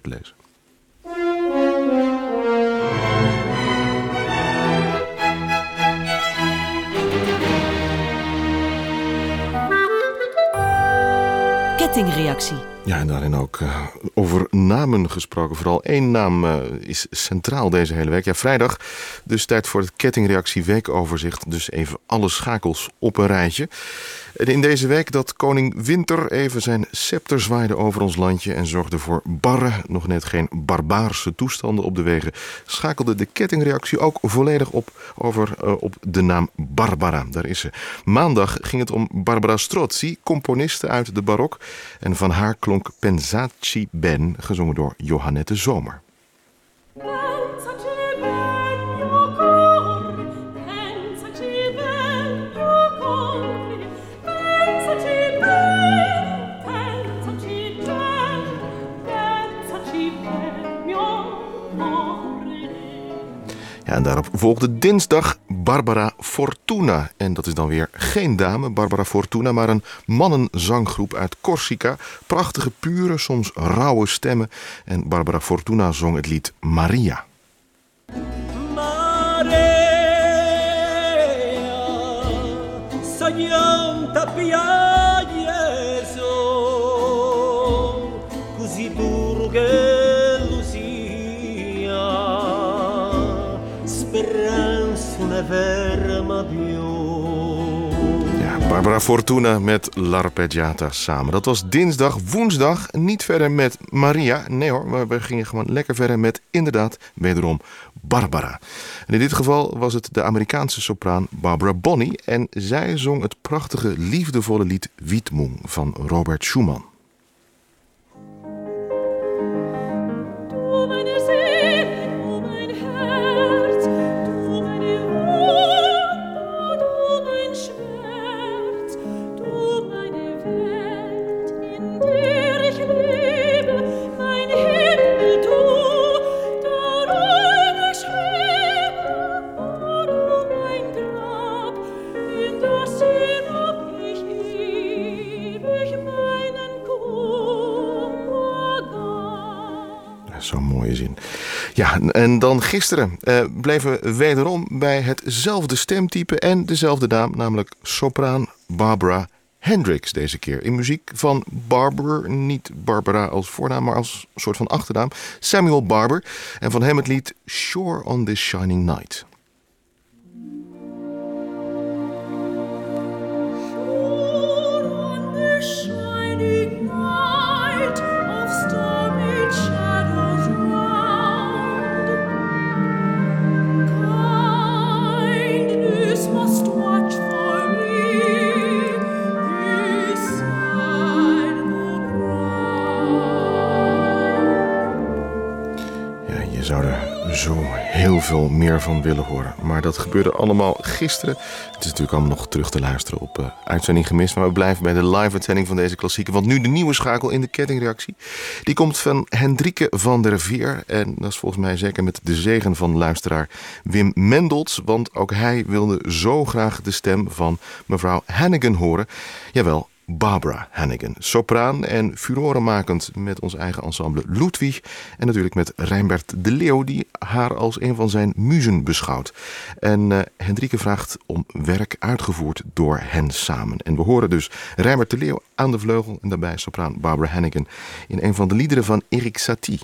te lezen. Kettingreactie. Ja, en daarin ook over namen gesproken. Vooral één naam is centraal deze hele week. Ja, vrijdag, dus tijd voor het Kettingreactie weekoverzicht. Dus even alle schakels op een rijtje. En in deze week dat koning Winter even zijn scepter zwaaide over ons landje en zorgde voor barre, nog net geen barbaarse toestanden op de wegen, schakelde de Kettingreactie ook volledig over op de naam Barbara. Daar is ze. Maandag ging het om Barbara Strozzi, componiste uit de barok. En van haar klonk Pensaci ben, gezongen door Johannette Zomer. Ja, en daarop volgde dinsdag Barbara Fortuna. En dat is dan weer geen dame, Barbara Fortuna, maar een mannenzanggroep uit Corsica. Prachtige, pure, soms rauwe stemmen. En Barbara Fortuna zong het lied Maria. Maria, sognanta piace so, così duro che lo sia, speranza ne ferma più. Barbara Fortuna met L'Arpeggiata samen. Dat was dinsdag. Woensdag niet verder met Maria. Nee hoor, maar we gingen gewoon lekker verder met inderdaad wederom Barbara. En in dit geval was het de Amerikaanse sopraan Barbara Bonney. En zij zong het prachtige, liefdevolle lied Widmung van Robert Schumann. Zo'n mooie zin. Ja, en dan gisteren bleven we wederom bij hetzelfde stemtype en dezelfde naam, namelijk sopraan Barbara Hendricks deze keer. In muziek van Barber, niet Barbara als voornaam, maar als soort van achternaam, Samuel Barber. En van hem het lied Shore on this Shining Night. Zo heel veel meer van willen horen. Maar dat gebeurde allemaal gisteren. Het is natuurlijk allemaal nog terug te luisteren op Uitzending Gemist. Maar we blijven bij de live-uitzending van deze klassieker. Want nu de nieuwe schakel in de Kettingreactie. Die komt van Hendrike van der Veer. En dat is volgens mij zeker met de zegen van luisteraar Wim Mendels. Want ook hij wilde zo graag de stem van mevrouw Hannigan horen. Jawel, Barbara Hannigan, sopraan en furorenmakend met ons eigen ensemble Ludwig. En natuurlijk met Rijnbert de Leeuw, die haar als een van zijn muzen beschouwt. En Hendrike vraagt om werk uitgevoerd door hen samen. En we horen dus Rijnbert de Leeuw aan de vleugel en daarbij sopraan Barbara Hannigan in een van de liederen van Erik Satie.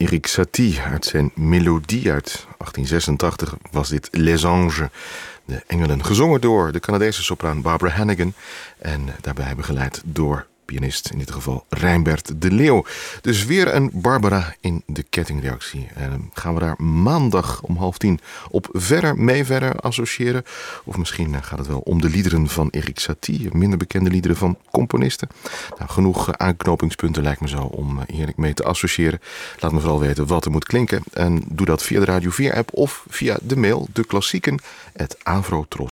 Erik Satie uit zijn Melodie uit 1886 was dit Les Anges, de engelen, gezongen door de Canadese sopraan Barbara Hannigan en daarbij begeleid door pianist, in dit geval Rijnbert de Leeuw. Dus weer een Barbara in de kettingreactie. En gaan we daar maandag om 9:30 op verder associëren? Of misschien gaat het wel om de liederen van Erik Satie, minder bekende liederen van componisten. Nou, genoeg aanknopingspunten lijkt me zo om heerlijk mee te associëren. Laat me vooral weten wat er moet klinken. En doe dat via de Radio 4 app of via de mail deklassieken@avrotros.be.